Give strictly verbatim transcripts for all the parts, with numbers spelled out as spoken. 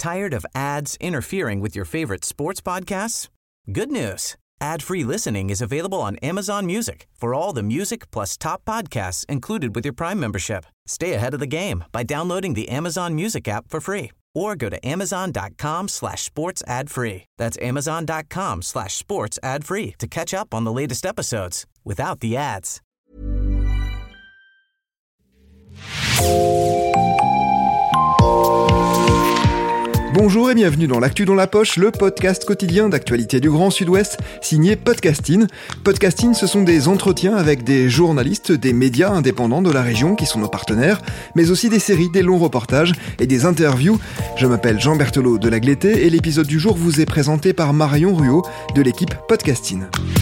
Tired of ads interfering with your favorite sports podcasts? Good news. Ad-free listening is available on Amazon Music for all the music plus top podcasts included with your Prime membership. Stay ahead of the game by downloading the Amazon Music app for free or go to amazon.com slash sports ad free. That's amazon.com slash sports ad free to catch up on the latest episodes without the ads. Bonjour et bienvenue dans l'Actu dans la poche, le podcast quotidien d'actualité du Grand Sud-Ouest, signé Podcasting. Podcasting, ce sont des entretiens avec des journalistes, des médias indépendants de la région qui sont nos partenaires, mais aussi des séries, des longs reportages et des interviews. Je m'appelle Jean Berthelot de Lagleté et l'épisode du jour vous est présenté par Marion Ruot de l'équipe Podcasting.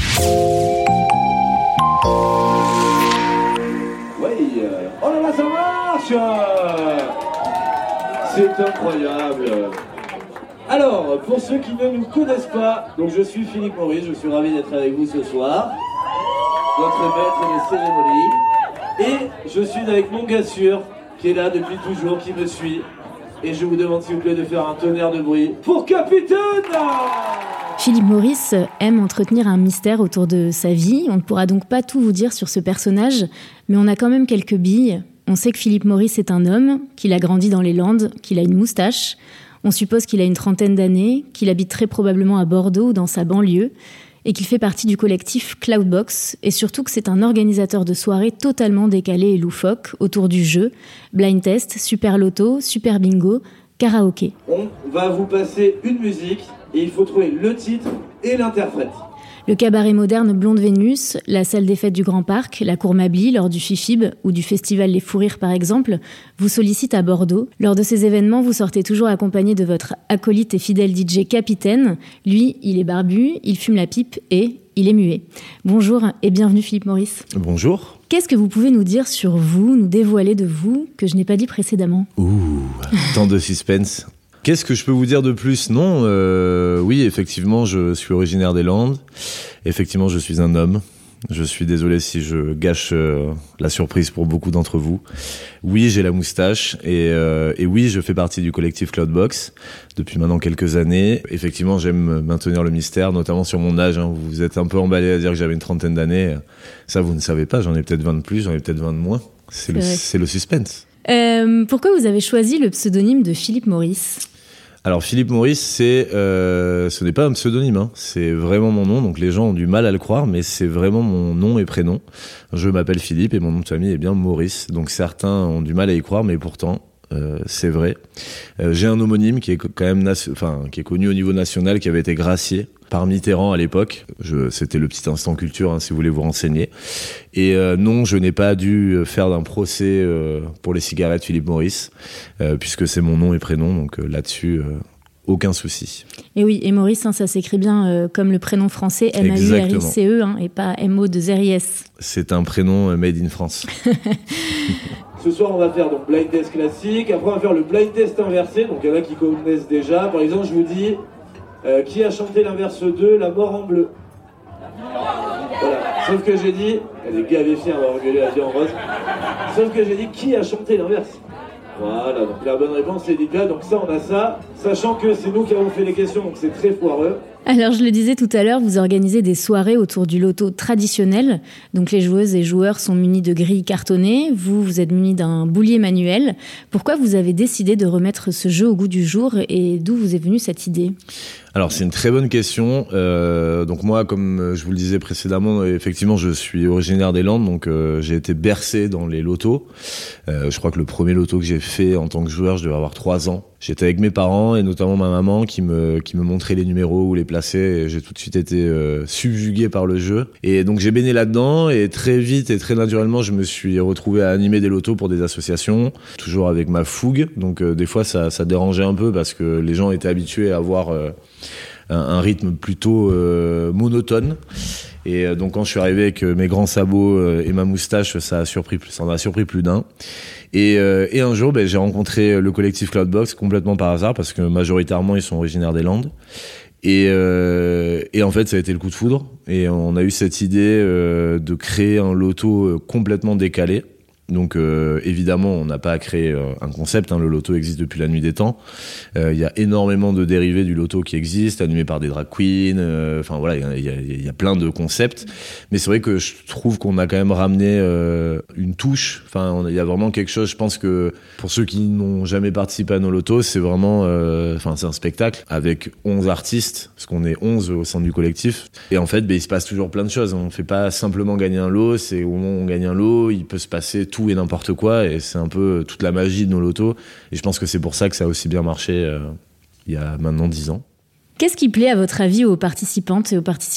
Oui, euh... oh là là, ça marche! C'est incroyable. Alors, pour ceux qui ne nous connaissent pas, donc je suis Philippe Maurice, je suis ravi d'être avec vous ce soir, votre maître des cérémonies, et je suis avec mon gars sûr, qui est là depuis toujours, qui me suit, et je vous demande s'il vous plaît de faire un tonnerre de bruit pour Capitaine. Philippe Maurice aime entretenir un mystère autour de sa vie, on ne pourra donc pas tout vous dire sur ce personnage, mais on a quand même quelques billes. On sait que Philippe Maurice est un homme, qu'il a grandi dans les Landes, qu'il a une moustache. On suppose qu'il a une trentaine d'années, qu'il habite très probablement à Bordeaux ou dans sa banlieue, et qu'il fait partie du collectif Cloudbox, et surtout que c'est un organisateur de soirées totalement décalées et loufoques autour du jeu, blind test, super loto, super bingo, karaoké. On va vous passer une musique, et il faut trouver le titre et l'interprète. Le cabaret moderne Blonde Vénus, la salle des fêtes du Grand Parc, la Cour Mably lors du Fifib ou du festival Les Fous Rires par exemple, vous sollicitent à Bordeaux. Lors de ces événements, vous sortez toujours accompagné de votre acolyte et fidèle D J Capitaine. Lui, il est barbu, il fume la pipe et il est muet. Bonjour et bienvenue Philippe Maurice. Bonjour. Qu'est-ce que vous pouvez nous dire sur vous, nous dévoiler de vous, que je n'ai pas dit précédemment ? Ouh, tant de suspense. Qu'est-ce que je peux vous dire de plus ? Non, euh, oui, effectivement, je suis originaire des Landes. Effectivement, je suis un homme. Je suis désolé si je gâche euh, la surprise pour beaucoup d'entre vous. Oui, j'ai la moustache et, euh, et oui, je fais partie du collectif Cloudbox depuis maintenant quelques années. Effectivement, j'aime maintenir le mystère, notamment sur mon âge. Hein. Vous vous êtes un peu emballé à dire que j'avais une trentaine d'années. Ça, vous ne savez pas. J'en ai peut-être vingt de plus, j'en ai peut-être vingt de moins. C'est, c'est, le, c'est le suspense. Euh, pourquoi vous avez choisi le pseudonyme de Philippe Maurice ? Alors Philippe Maurice, c'est, euh, ce n'est pas un pseudonyme, hein. C'est vraiment mon nom, donc les gens ont du mal à le croire, mais c'est vraiment mon nom et prénom. Je m'appelle Philippe et mon nom de famille est bien Maurice, donc certains ont du mal à y croire, mais pourtant euh, c'est vrai. Euh, j'ai un homonyme qui est quand même, nation- enfin qui est connu au niveau national, qui avait été gracié par Mitterrand à l'époque. Je, c'était le petit instant culture, hein, si vous voulez vous renseigner. Et euh, non, je n'ai pas dû faire d'un procès euh, pour les cigarettes Philippe Maurice, euh, puisque c'est mon nom et prénom, donc euh, là-dessus, euh, aucun souci. Et oui, et Maurice, hein, ça s'écrit bien euh, comme le prénom français, M A U R I C E, hein, et pas M O deux R I S. C'est un prénom made in France. Ce soir, on va faire donc blind test classique, après on va faire le blind test inversé, donc il y en a qui connaissent déjà. Par exemple, je vous dis... Euh, qui a chanté l'inverse deux, La mort en bleu. Voilà. Sauf que j'ai dit, elle est gavée fière, on va engueuler la vie en rose. Sauf que j'ai dit, qui a chanté l'inverse. Voilà, donc la bonne réponse est là, donc ça on a ça, sachant que c'est nous qui avons fait les questions, donc c'est très foireux. Alors je le disais tout à l'heure, vous organisez des soirées autour du loto traditionnel, donc les joueuses et joueurs sont munis de grilles cartonnées, vous, vous êtes munis d'un boulier manuel. Pourquoi vous avez décidé de remettre ce jeu au goût du jour et d'où vous est venue cette idée ? Alors c'est une très bonne question. Euh, donc moi, comme je vous le disais précédemment, effectivement, je suis originaire des Landes, donc euh, j'ai été bercé dans les lotos. Euh, je crois que le premier loto que j'ai fait en tant que joueur, je devais avoir trois ans. J'étais avec mes parents et notamment ma maman qui me qui me montrait les numéros où les placer. Et j'ai tout de suite été euh, subjugué par le jeu. Et donc j'ai baigné là-dedans et très vite et très naturellement, je me suis retrouvé à animer des lotos pour des associations, toujours avec ma fougue. Donc euh, des fois ça ça dérangeait un peu parce que les gens étaient habitués à avoir euh, un, un rythme plutôt euh, monotone. Et euh, donc quand je suis arrivé avec mes grands sabots euh, et ma moustache, ça a surpris, ça en a surpris plus d'un. Et, euh, et un jour, ben, j'ai rencontré le collectif Cloudbox complètement par hasard parce que majoritairement ils sont originaires des Landes. Et, euh, et en fait, ça a été le coup de foudre. Et on a eu cette idée euh, de créer un loto complètement décalé. Donc euh, évidemment, on n'a pas créé euh, un concept, hein, le loto existe depuis la nuit des temps. Il euh, y a énormément de dérivés du loto qui existent, animés par des drag queens, enfin euh, voilà, il y, y, y a plein de concepts. Mais c'est vrai que je trouve qu'on a quand même ramené euh, une touche, enfin il y a vraiment quelque chose, je pense que pour ceux qui n'ont jamais participé à nos lotos, c'est vraiment, enfin euh, c'est un spectacle avec onze artistes, parce qu'on est onze au sein du collectif. Et en fait, ben, il se passe toujours plein de choses. On ne fait pas simplement gagner un lot, c'est au moment où on gagne un lot, il peut se passer tout et n'importe quoi, et c'est un peu toute la magie de nos lotos, et je pense que c'est pour ça que ça a aussi bien marché euh, il y a maintenant dix ans. Qu'est-ce qui plaît à votre avis aux participantes et aux participants ?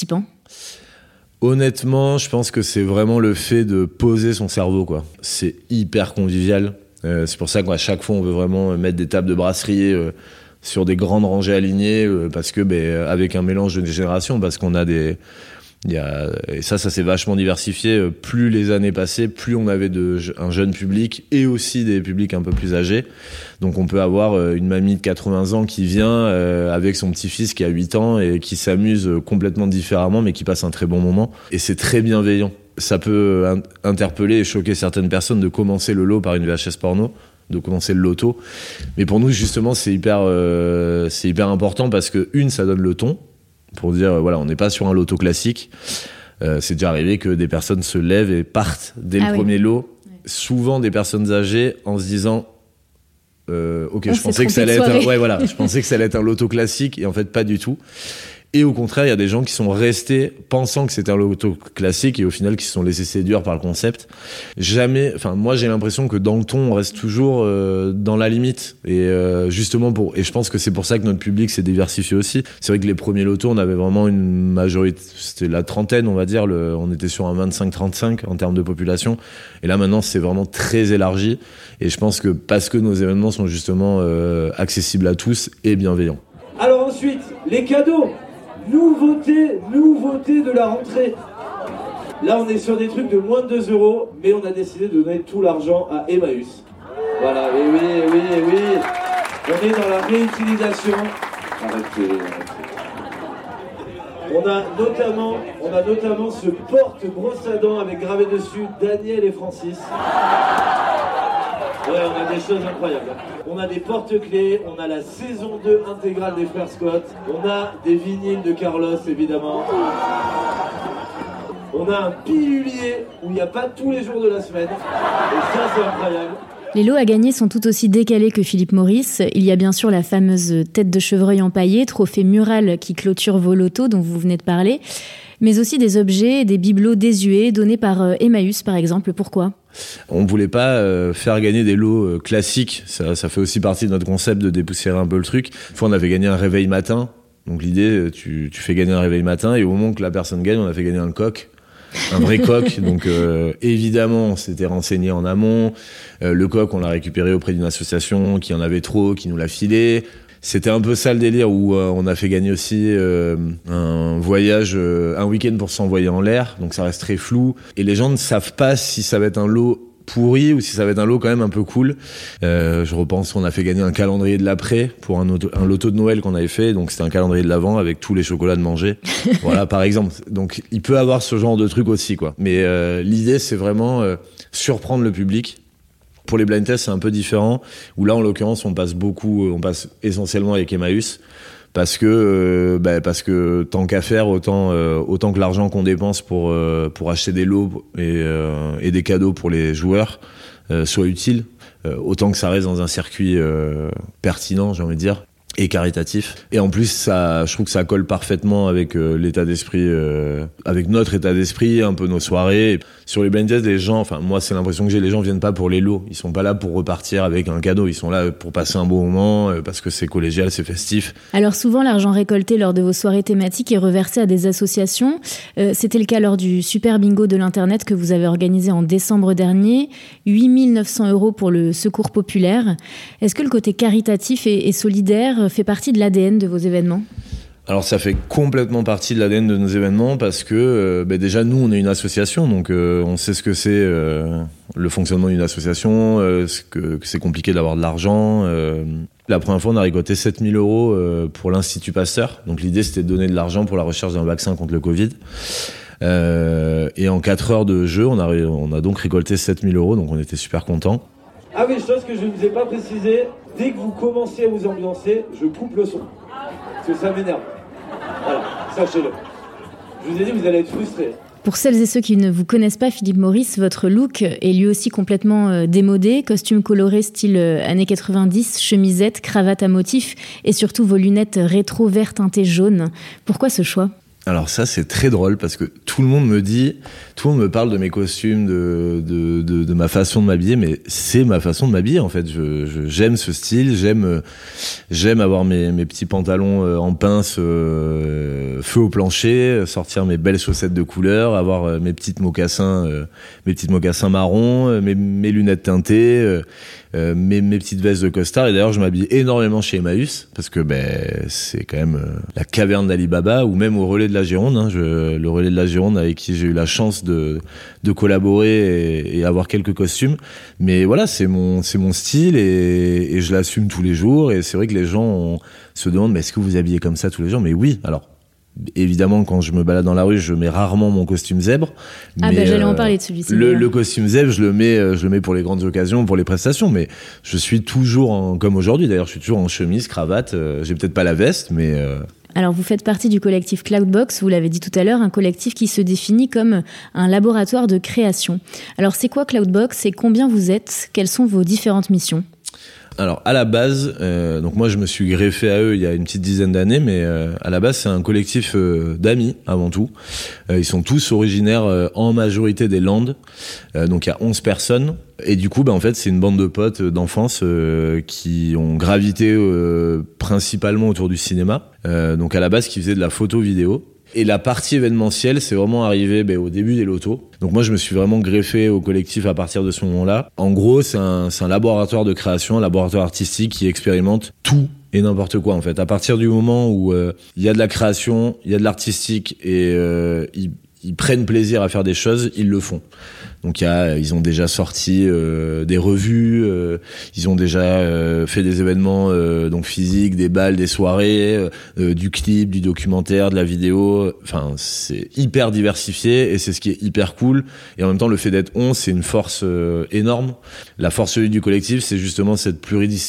Honnêtement, je pense que c'est vraiment le fait de poser son cerveau, quoi. C'est hyper convivial, euh, c'est pour ça qu'à chaque fois on veut vraiment mettre des tables de brasserie euh, sur des grandes rangées alignées, euh, parce que ben, avec un mélange de générations, parce qu'on a des Il y a, et ça, ça s'est vachement diversifié. Plus les années passaient, plus on avait de, un jeune public et aussi des publics un peu plus âgés. Donc on peut avoir une mamie de quatre-vingts ans qui vient euh, avec son petit-fils qui a huit ans et qui s'amuse complètement différemment, mais qui passe un très bon moment. Et c'est très bienveillant. Ça peut in- interpeller et choquer certaines personnes de commencer le lot par une V H S porno, de commencer le loto. Mais pour nous, justement, c'est hyper, euh, c'est hyper important parce que, une, ça donne le ton. Pour dire, voilà, on n'est pas sur un loto classique. Euh, c'est déjà arrivé que des personnes se lèvent et partent dès ah le oui. premier lot. Ouais. Souvent des personnes âgées en se disant, euh, ok, on je pensais que ça allait être un, ouais, voilà, je pensais que ça allait être un loto classique et en fait pas du tout. Et au contraire, il y a des gens qui sont restés pensant que c'était un loto classique et au final qui se sont laissés séduire par le concept. Jamais, enfin moi j'ai l'impression que dans le ton on reste toujours euh, dans la limite et euh, justement pour et je pense que c'est pour ça que notre public s'est diversifié aussi. C'est vrai que les premiers lotos on avait vraiment une majorité, c'était la trentaine on va dire, le, on était sur un vingt-cinq trente-cinq en termes de population et là maintenant c'est vraiment très élargi et je pense que parce que nos événements sont justement euh, accessibles à tous et bienveillants. Alors ensuite les cadeaux. Nouveauté, nouveauté de la rentrée. Là, on est sur des trucs de moins de deux euros, mais on a décidé de donner tout l'argent à Emmaüs. Voilà, oui, oui, oui, oui. On est dans la réutilisation. Arrêtez, arrêtez. On a notamment, on a notamment ce porte-brosse à dents avec gravé dessus Daniel et Francis. Ouais, on a des choses incroyables. On a des porte-clés, on a la saison deux intégrale des Frères Scott, on a des vinyles de Carlos, évidemment. On a un pilulier où il n'y a pas tous les jours de la semaine. Et ça, c'est incroyable. Les lots à gagner sont tout aussi décalés que Philippe Maurice. Il y a bien sûr la fameuse tête de chevreuil empaillée, trophée mural qui clôture vos lotos dont vous venez de parler, mais aussi des objets, des bibelots désuets donnés par Emmaüs par exemple. Pourquoi ? On ne voulait pas euh, faire gagner des lots euh, classiques, ça, ça fait aussi partie de notre concept de dépoussiérer un peu le truc. Une fois on avait gagné un réveil matin, donc l'idée tu, tu fais gagner un réveil matin et au moment que la personne gagne on a fait gagner un coq. Un vrai coq, donc euh, évidemment on s'était renseigné en amont, euh, le coq on l'a récupéré auprès d'une association qui en avait trop, qui nous l'a filé. C'était un peu ça le délire où euh, on a fait gagner aussi euh, un voyage, euh, un week-end pour s'envoyer en l'air, donc ça reste très flou et les gens ne savent pas si ça va être un lot pourri ou si ça va être un lot quand même un peu cool. Euh, je repense qu'on a fait gagner un calendrier de l'après pour un, auto, un loto de Noël qu'on avait fait, donc c'était un calendrier de l'avant avec tous les chocolats de manger. Voilà, par exemple. Donc il peut avoir ce genre de truc aussi, quoi. Mais euh, l'idée c'est vraiment euh, surprendre le public. Pour les blind tests c'est un peu différent, où là en l'occurrence on passe beaucoup, on passe essentiellement avec Emmaüs. Parce que, euh, bah, parce que tant qu'à faire, autant, euh, autant que l'argent qu'on dépense pour, euh, pour acheter des lots et, euh, et des cadeaux pour les joueurs euh, soit utile, euh, autant que ça reste dans un circuit euh, pertinent, j'ai envie de dire, et caritatif. Et en plus, ça, je trouve que ça colle parfaitement avec euh, l'état d'esprit, euh, avec notre état d'esprit, un peu nos soirées. Sur les blind tests, les gens, enfin moi c'est l'impression que j'ai, les gens viennent pas pour les lots, ils sont pas là pour repartir avec un cadeau, ils sont là pour passer un bon moment, euh, parce que c'est collégial, c'est festif. Alors souvent l'argent récolté lors de vos soirées thématiques est reversé à des associations. Euh, c'était le cas lors du super bingo de l'internet que vous avez organisé en décembre dernier, huit mille neuf cents euros pour le secours populaire. Est-ce que le côté caritatif et, et solidaire fait partie de l'A D N de vos événements ? Alors ça fait complètement partie de l'A D N de nos événements parce que euh, bah déjà nous on est une association, donc euh, on sait ce que c'est euh, le fonctionnement d'une association, euh, ce que, que c'est compliqué d'avoir de l'argent. Euh. La première fois on a récolté sept mille euros euh, pour l'Institut Pasteur, donc l'idée c'était de donner de l'argent pour la recherche d'un vaccin contre le Covid. Euh, et en quatre heures de jeu, on a, on a donc récolté sept mille euros, donc on était super contents. Ah oui, chose que je ne vous ai pas précisé, dès que vous commencez à vous ambiancer, je coupe le son. Parce que ça m'énerve. Voilà, sachez-le. Je vous ai dit, vous allez être frustrés. Pour celles et ceux qui ne vous connaissent pas, Philippe Maurice, votre look est lui aussi complètement euh, démodé. Costume coloré style euh, années quatre-vingt-dix, chemisette, cravate à motif et surtout vos lunettes rétro vert teintées jaune. Pourquoi ce choix ? Alors ça, c'est très drôle parce que tout le monde me dit, tout le monde me parle de mes costumes, de, de, de, de ma façon de m'habiller, mais c'est ma façon de m'habiller en fait. Je, je, j'aime ce style, j'aime, j'aime avoir mes, mes petits pantalons en pince, euh, feu au plancher, sortir mes belles chaussettes de couleur, avoir mes petites mocassins, euh, mes petites mocassins marrons, mes, mes lunettes teintées. Euh, Euh, mes, mes petites vestes de costard. Et d'ailleurs je m'habille énormément chez Emmaüs parce que ben c'est quand même euh, la caverne d'Ali Baba, ou même au Relais de la Gironde, hein, je, le Relais de la Gironde avec qui j'ai eu la chance de, de collaborer et, et avoir quelques costumes. Mais voilà, c'est mon, c'est mon style et, et je l'assume tous les jours. Et c'est vrai que les gens on, se demandent mais est-ce que vous habillez comme ça tous les jours ? Mais oui, alors évidemment, quand je me balade dans la rue, je mets rarement mon costume zèbre. Ah mais bah j'allais euh, en parler de celui-ci. Le, le costume zèbre, je le mets, je le mets pour les grandes occasions, pour les prestations. Mais je suis toujours, en, comme aujourd'hui d'ailleurs, je suis toujours en chemise, cravate. Euh, j'ai peut-être pas la veste, mais. Euh... Alors vous faites partie du collectif Cloudbox, vous l'avez dit tout à l'heure, un collectif qui se définit comme un laboratoire de création. Alors c'est quoi Cloudbox et combien vous êtes ? Quelles sont vos différentes missions ? Alors à la base, euh, donc moi je me suis greffé à eux il y a une petite dizaine d'années, mais euh, à la base c'est un collectif euh, d'amis avant tout. Euh, ils sont tous originaires euh, en majorité des Landes, euh, donc il y a onze personnes. Et du coup, bah, en fait, c'est une bande de potes d'enfance euh, qui ont gravité euh, principalement autour du cinéma. Euh, donc à la base, qui faisaient de la photo vidéo. Et la partie événementielle, c'est vraiment arrivé ben, au début des lotos. Donc moi, je me suis vraiment greffé au collectif à partir de ce moment-là. En gros, c'est un, c'est un laboratoire de création, un laboratoire artistique qui expérimente tout et n'importe quoi, en fait. À partir du moment où il euh, y a de la création, il y a de l'artistique et euh, ils, ils prennent plaisir à faire des choses, ils le font. Donc il y a, ils ont déjà sorti euh, des revues, euh, ils ont déjà euh, fait des événements euh, donc physiques, des balles, des soirées, euh, du clip, du documentaire, de la vidéo. Enfin, c'est hyper diversifié et c'est ce qui est hyper cool. Et en même temps, le fait d'être onze, c'est une force euh, énorme. La force du collectif, c'est justement cette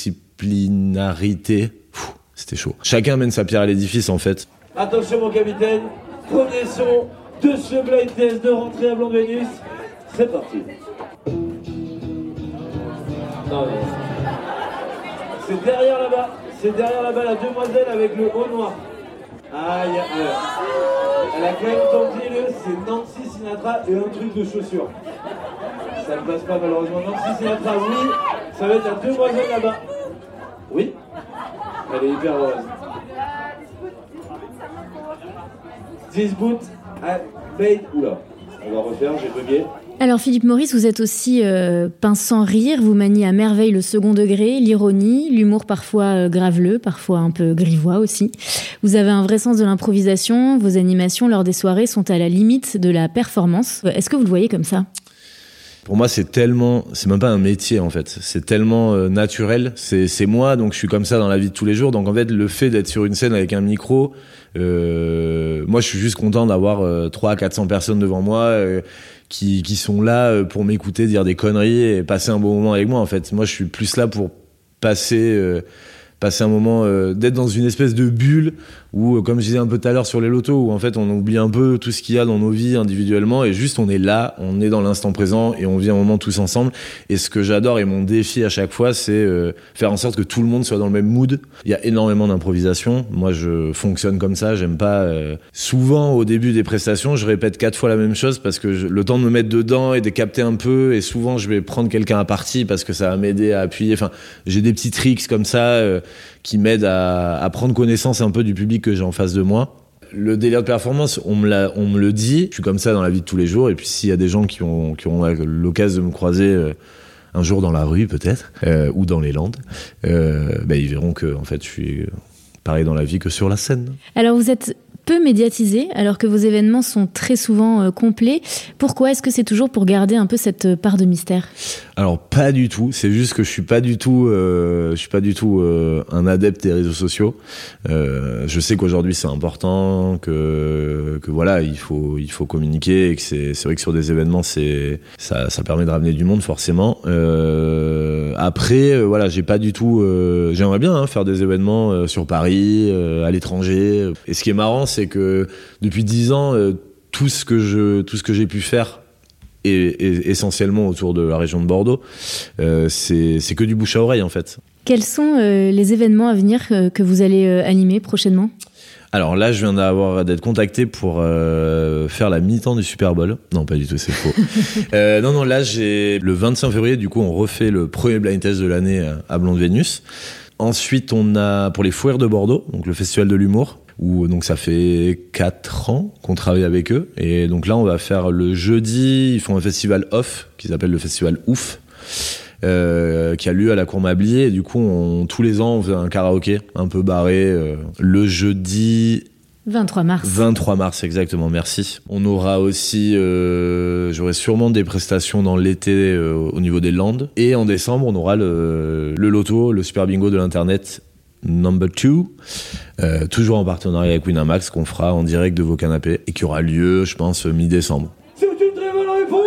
pluridisciplinarité. Pfff, c'était chaud. Chacun mène sa pierre à l'édifice en fait. Attention mon capitaine, premier son de ce blind test de rentrée à Blanc de Vénus. C'est parti. Non, mais... C'est derrière là-bas. C'est derrière là-bas la demoiselle avec le haut noir. Aïe, aïe. Elle a quand même tenté le... C'est Nancy Sinatra et un truc de chaussures. Ça ne passe pas malheureusement. Nancy Sinatra, oui. Ça va être la demoiselle là-bas. Oui. Elle est hyper heureuse. This boot I made... Oula. On va refaire, j'ai bugué. Alors Philippe Maurice, vous êtes aussi euh, pince sans rire, vous maniez à merveille le second degré, l'ironie, l'humour parfois euh, graveleux, parfois un peu grivois aussi. Vous avez un vrai sens de l'improvisation, vos animations lors des soirées sont à la limite de la performance. Est-ce que vous le voyez comme ça ? Pour moi, c'est tellement, c'est même pas un métier en fait, c'est tellement euh, naturel, c'est, c'est moi, donc je suis comme ça dans la vie de tous les jours, donc en fait le fait d'être sur une scène avec un micro, euh, moi je suis juste content d'avoir euh, trois à quatre cents personnes devant moi, euh, qui, qui sont là pour m'écouter dire des conneries et passer un bon moment avec moi en fait. Moi je suis plus là pour passer... Euh, passer un moment, euh, d'être dans une espèce de bulle où, euh, comme je disais un peu tout à l'heure sur les lotos, où en fait on oublie un peu tout ce qu'il y a dans nos vies individuellement et juste on est là, on est dans l'instant présent et on vit un moment tous ensemble. Et ce que j'adore et mon défi à chaque fois, c'est euh, faire en sorte que tout le monde soit dans le même mood. Il y a énormément d'improvisation. Moi, je fonctionne comme ça. J'aime pas... Euh... Souvent, au début des prestations, je répète quatre fois la même chose parce que je... le temps de me mettre dedans et de capter un peu. Et souvent, je vais prendre quelqu'un à partie parce que ça va m'aider à appuyer. Enfin, j'ai des petits tricks comme ça... Euh... qui m'aide à, à prendre connaissance un peu du public que j'ai en face de moi. Le délire de performance, on me, l'a, on me le dit, je suis comme ça dans la vie de tous les jours, et puis s'il y a des gens qui ont, qui ont l'occasion de me croiser euh, un jour dans la rue peut-être, euh, ou dans les Landes, euh, bah, ils verront que en fait, je suis pareil dans la vie que sur la scène. Alors vous êtes peu médiatisé, alors que vos événements sont très souvent euh, complets. Pourquoi est-ce que c'est toujours pour garder un peu cette part de mystère ? Alors pas du tout, c'est juste que je suis pas du tout, euh, je suis pas du tout euh, un adepte des réseaux sociaux. Euh, je sais qu'aujourd'hui c'est important, que que voilà il faut il faut communiquer et que c'est c'est vrai que sur des événements c'est ça ça permet de ramener du monde forcément. Euh, après euh, voilà j'ai pas du tout, euh, j'aimerais bien hein, faire des événements euh, sur Paris, euh, à l'étranger. Et ce qui est marrant c'est que depuis dix ans euh, tout ce que je tout ce que j'ai pu faire et, et essentiellement autour de la région de Bordeaux, euh, c'est, c'est que du bouche à oreille en fait. Quels sont euh, les événements à venir euh, que vous allez euh, animer prochainement ? Alors là, je viens d'avoir d'être contacté pour euh, faire la mi-temps du Super Bowl. Non, pas du tout, c'est faux. euh, non, non, là, j'ai le vingt-cinq février, du coup, on refait le premier blind test de l'année à Blonde Vénus. Ensuite, on a pour les Fouères de Bordeaux, donc le festival de l'humour, où donc ça fait quatre ans qu'on travaille avec eux. Et donc là, on va faire le jeudi, ils font un festival off, qui s'appelle le festival Ouf, euh, qui a lieu à la Cour Mablier. Et du coup, on, tous les ans, on fait un karaoké un peu barré, euh, le jeudi... vingt-trois mars. vingt-trois mars, exactement, merci. On aura aussi, euh, j'aurai sûrement des prestations dans l'été euh, au niveau des Landes. Et en décembre, on aura le, le loto, le super bingo de l'internet number two, euh, toujours en partenariat avec Winamax, qu'on fera en direct de vos canapés et qui aura lieu, je pense, mi-décembre. C'est une très bonne réponse.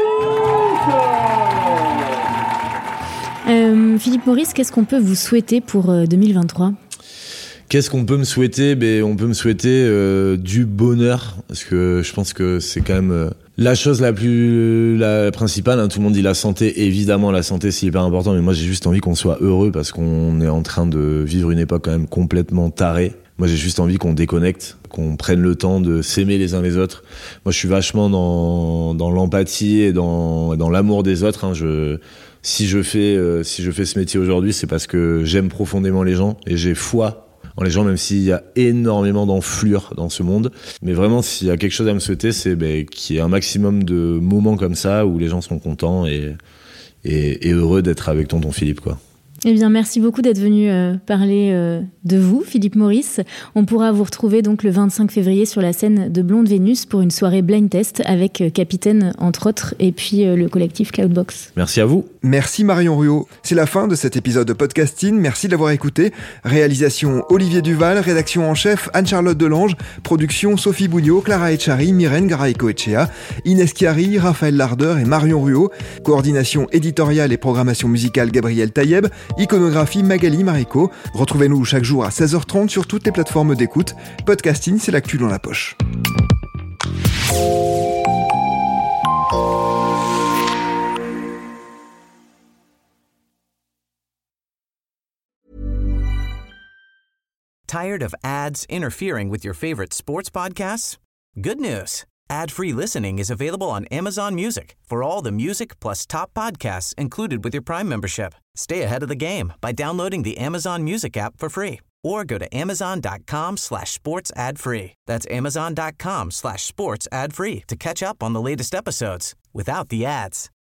Euh, Philippe Maurice, qu'est-ce qu'on peut vous souhaiter pour euh, deux mille vingt-trois ? Qu'est-ce qu'on peut me souhaiter ? Ben, on peut me souhaiter euh, du bonheur, parce que je pense que c'est quand même euh, la chose la plus la principale. Hein. Tout le monde dit la santé, évidemment la santé c'est hyper important, mais moi j'ai juste envie qu'on soit heureux parce qu'on est en train de vivre une époque quand même complètement tarée. Moi j'ai juste envie qu'on déconnecte, qu'on prenne le temps de s'aimer les uns les autres. Moi je suis vachement dans dans l'empathie et dans dans l'amour des autres. Hein. Je si je fais euh, si je fais ce métier aujourd'hui, c'est parce que j'aime profondément les gens et j'ai foi en les gens, même s'il y a énormément d'enflure dans ce monde. Mais vraiment, s'il y a quelque chose à me souhaiter, c'est ben, qu'il y ait un maximum de moments comme ça où les gens sont contents et, et, et heureux d'être avec tonton Philippe, quoi. Eh bien, merci beaucoup d'être venu euh, parler euh, de vous, Philippe Maurice. On pourra vous retrouver donc le vingt-cinq février sur la scène de Blonde Vénus pour une soirée blind test avec euh, Capitaine, entre autres, et puis euh, le collectif Cloudbox. Merci à vous. Merci Marion Ruot. C'est la fin de cet épisode de Podcasting. Merci de l'avoir écouté. Réalisation Olivier Duval, rédaction en chef Anne-Charlotte Delange, production Sophie Bougnot, Clara Echari, Myrène Garay-Coetchea, Inès Chiari, Raphaël Larder et Marion Ruot. Coordination éditoriale et programmation musicale Gabriel Taïeb. Iconographie Magali Marico. Retrouvez-nous chaque jour à seize heures trente sur toutes les plateformes d'écoute. Podcasting, c'est l'actu dans la poche. Tired of ads interfering with your favorite sports podcasts? Good news. Ad-free listening is available on Amazon Music for all the music plus top podcasts included with your Prime membership. Stay ahead of the game by downloading the Amazon Music app for free or go to amazon.com slash sports ad free. That's amazon.com slash sports ad free to catch up on the latest episodes without the ads.